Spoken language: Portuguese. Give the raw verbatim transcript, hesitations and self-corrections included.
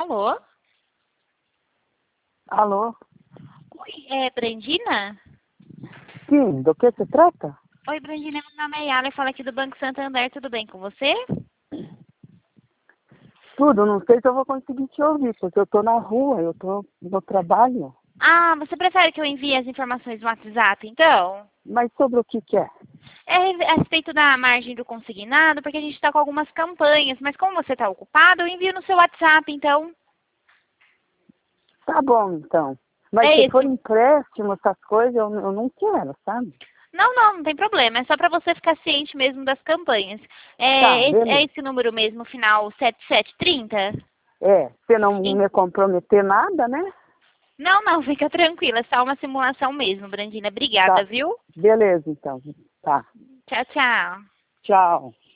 Alô? Alô? Oi, é Brandina? Sim, do que se trata? Oi, Brandina, meu nome é Yala, eu falo aqui do Banco Santander, tudo bem com você? Tudo, não sei se eu vou conseguir te ouvir, porque eu tô na rua, eu tô no trabalho. Ah, você prefere que eu envie as informações no WhatsApp, então? Mas sobre o que que é? É a respeito da margem do consignado, porque a gente está com algumas campanhas, mas como você está ocupado, eu envio no seu WhatsApp, então. Tá bom, então. Mas É se for isso. empréstimo, essas coisas, eu, eu não quero, sabe? Não, não, não tem problema, é só para você ficar ciente mesmo das campanhas. Tá, É esse, é beleza. esse número mesmo, final sete sete trinta? É, se não Em- me comprometer nada, né? Não, não, fica tranquila, é só uma simulação mesmo, Brandina. Obrigada, Tá, viu? beleza, então. Tá, Tchau, tchau. tchau.